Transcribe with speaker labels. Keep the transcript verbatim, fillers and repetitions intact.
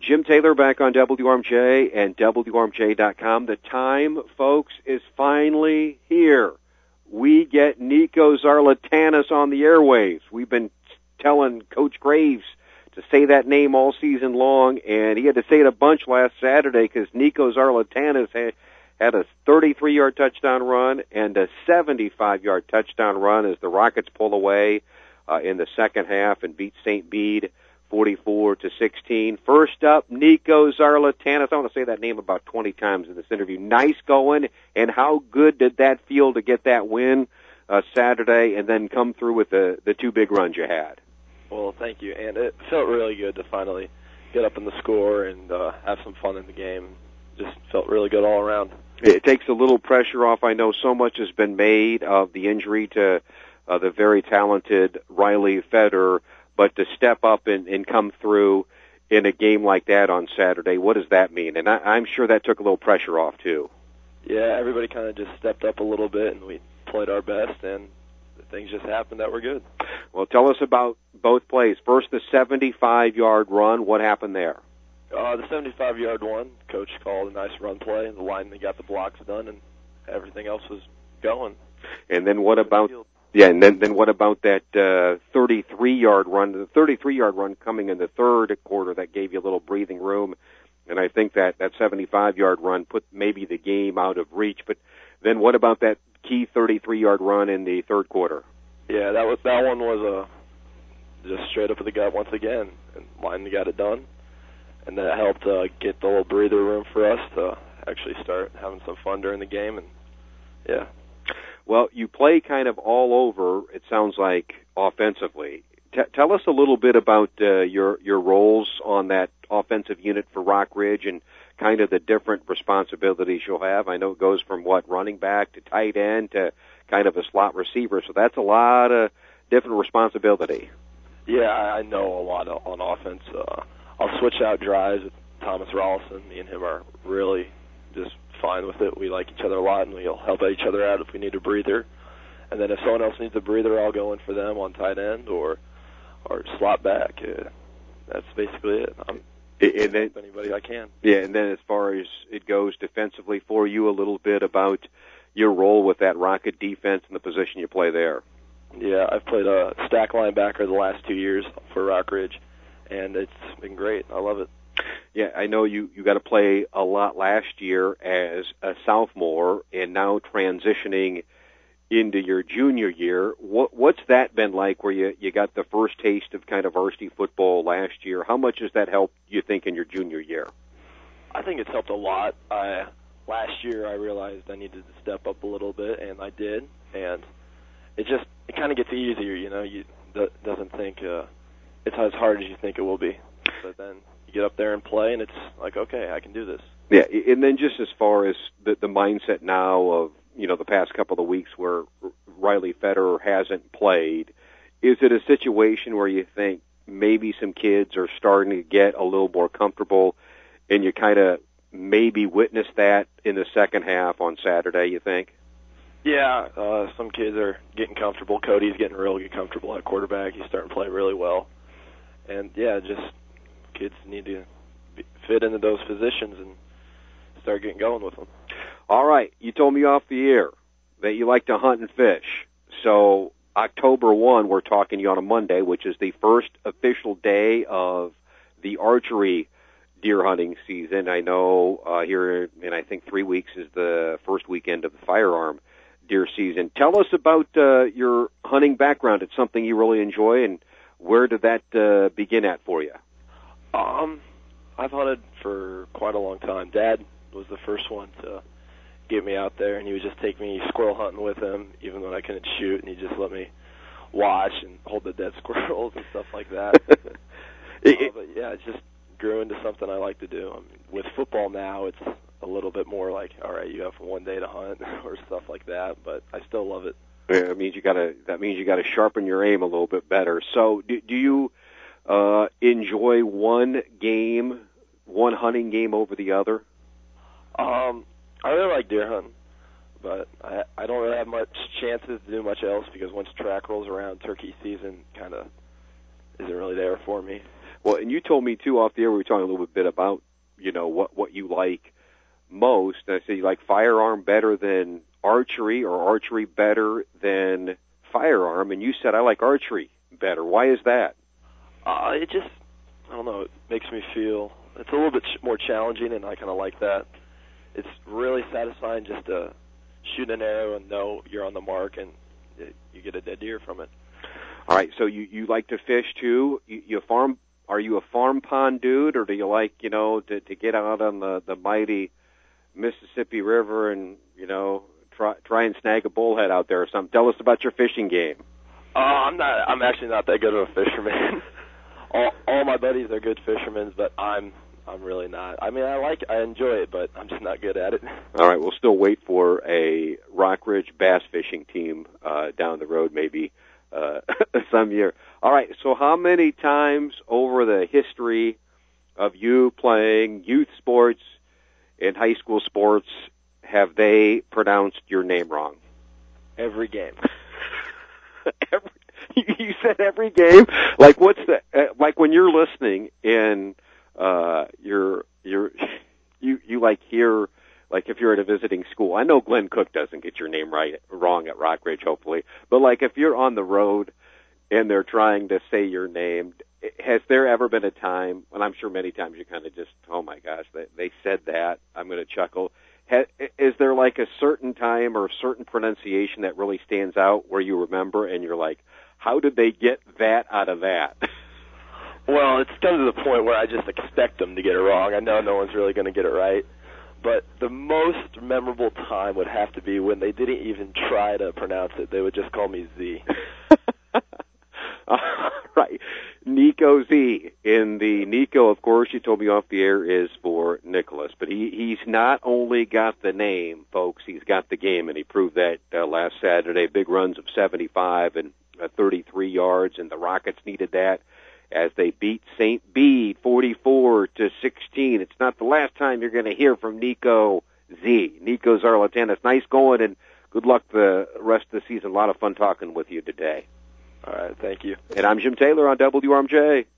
Speaker 1: Jim Taylor back on W R M J and W R M J dot com. The time, folks, is finally here. We get Nico Zarlatanis on the airwaves. We've been telling Coach Graves to say that name all season long, and he had to say it a bunch last Saturday because Nico Zarlatanis had, had a thirty-three-yard touchdown run and a seventy-five-yard touchdown run as the Rockets pull away uh, in the second half and beat Saint Bede forty-four to sixteen. First up, Nico Zarlatanis. I want to say that name about twenty times in this interview. Nice going, and how good did that feel to get that win uh, Saturday and then come through with the, the two big runs you had?
Speaker 2: Well, thank you, and it felt really good to finally get up in the score and uh, have some fun in the game. Just felt really good all around.
Speaker 1: It takes a little pressure off. I know so much has been made of the injury to uh, the very talented Riley Federer, but to step up and, and come through in a game like that on Saturday, what does that mean? And I, I'm sure that took a little pressure off, too.
Speaker 2: Yeah, everybody kind of just stepped up a little bit, and we played our best, and things just happened that were good.
Speaker 1: Well, tell us about both plays. First, the seventy-five-yard run. What happened there?
Speaker 2: Uh, the seventy-five-yard one, Coach called a nice run play, and the lineman got the blocks done, and everything else was going.
Speaker 1: And then what about... Yeah, and then, then what about that uh, thirty-three-yard run? The thirty-three-yard run coming in the third quarter that gave you a little breathing room, and I think that that seventy-five-yard run put maybe the game out of reach. But then what about that key thirty-three-yard run in the third quarter?
Speaker 2: Yeah, that was that one was uh, just straight up with the gut once again, and Lyman got it done, and that helped uh, get the little breather room for us to actually start having some fun during the game, and yeah.
Speaker 1: Well, you play kind of all over, it sounds like, offensively. T- tell us a little bit about uh, your your roles on that offensive unit for Rock Ridge and kind of the different responsibilities you'll have. I know it goes from, what, running back to tight end to kind of a slot receiver, so that's a lot of different responsibility.
Speaker 2: Yeah, I know a lot on offense. Uh, I'll switch out drives with Thomas Rollison. Me and him are really just fine with it. We like each other a lot, and we'll help each other out if we need a breather. And then if someone else needs a breather, I'll go in for them on tight end or or slot back. Uh, that's basically it. I'm
Speaker 1: and then,
Speaker 2: help anybody I can.
Speaker 1: Yeah, and then as far as it goes defensively for you, a little bit about your role with that Rocket defense and the position you play there.
Speaker 2: Yeah, I've played a stack linebacker the last two years for Rock Ridge, and it's been great. I love it.
Speaker 1: Yeah, I know you, you got to play a lot last year as a sophomore and now transitioning into your junior year. What, what's that been like where you, you got the first taste of kind of varsity football last year? How much has that helped, you think, in your junior year?
Speaker 2: I think it's helped a lot. I, last year I realized I needed to step up a little bit, and I did. And it just it kind of gets easier, you know. You d- doesn't think uh, it's as hard as you think it will be. But then you get up there and play, and it's like, okay, I can do this.
Speaker 1: Yeah, and then just as far as the, the mindset now of, you know, the past couple of weeks where Riley Federer hasn't played, is it a situation where you think maybe some kids are starting to get a little more comfortable, and you kind of maybe witness that in the second half on Saturday, you think?
Speaker 2: Yeah, uh, some kids are getting comfortable. Cody's getting really comfortable at quarterback. He's starting to play really well. And, yeah, just kids need to be, fit into those positions and start getting going with them.
Speaker 1: All right, you told me off the air that you like to hunt and fish. So October first, we're talking to you on a Monday, which is the first official day of the archery deer hunting season. I know uh, here in, I think, three weeks is the first weekend of the firearm deer season. Tell us about uh, your hunting background. It's something you really enjoy, and where did that uh, begin at for you?
Speaker 2: Um, I've hunted for quite a long time. Dad was the first one to get me out there, and he would just take me squirrel hunting with him, even when I couldn't shoot, and he'd just let me watch and hold the dead squirrels and stuff like that. uh, but yeah, it just grew into something I like to do. I mean, with football now, it's a little bit more like, all right, you have one day to hunt or stuff like that, but I still love it.
Speaker 1: Yeah, it means you gotta. That means you gotta sharpen your aim a little bit better. So, do, do you uh, enjoy one game, one hunting game over the other?
Speaker 2: Um. I really like deer hunting, but I I don't really have much chances to do much else because once track rolls around, turkey season kind of isn't really there for me.
Speaker 1: Well, and you told me, too, off the air, we were talking a little bit about, you know, what, what you like most. And I said you like firearm better than archery or archery better than firearm. And you said, I like archery better. Why is that?
Speaker 2: Uh, it just, I don't know, it makes me feel, it's a little bit ch- more challenging, and I kind of like that. It's really satisfying just to shoot an arrow and know you're on the mark, and it, you get a dead deer from it.
Speaker 1: All right, so you, you like to fish, too? You, you farm? Are you a farm pond dude, or do you like, you know, to, to get out on the, the mighty Mississippi River and, you know, try try and snag a bullhead out there or something? Tell us about your fishing game.
Speaker 2: Uh, I'm not. I'm actually not that good of a fisherman. all, all my buddies are good fishermen, but I'm I'm really not. I mean, I like, I enjoy it, but I'm just not good at it.
Speaker 1: All right, we'll still wait for a Rockridge bass fishing team uh, down the road, maybe uh, some year. All right, so how many times over the history of you playing youth sports and high school sports have they pronounced your name wrong?
Speaker 2: Every game.
Speaker 1: every, you said every game? Like what's the uh, like when you're listening and uh you're you're you you like hear, like if you're at a visiting school. I know Glenn Cook doesn't get your name right wrong at Rockridge, hopefully. But like if you're on the road and they're trying to say your name, has there ever been a time, and I'm sure many times you kind of just, oh my gosh, they, they said that, I'm going to chuckle. Has, is there like a certain time or a certain pronunciation that really stands out where you remember and you're like, how did they get that out of that?
Speaker 2: Well, it's come to the point where I just expect them to get it wrong. I know no one's really going to get it right. But the most memorable time would have to be when they didn't even try to pronounce it. They would just call me Z.
Speaker 1: All right. Nico Z. In the Nico, of course, you told me off the air, is for Nicholas. But he, he's not only got the name, folks, he's got the game, and he proved that uh, last Saturday. Big runs of seventy-five and uh, thirty-three yards, and the Rockets needed that as they beat Saint Bede forty-four to sixteen. It's not the last time you're going to hear from Nico Z. Nico Zarlatanis. Nice going, and good luck the rest of the season. A lot of fun talking with you today.
Speaker 2: All right, thank you.
Speaker 1: And I'm Jim Taylor on W R M J.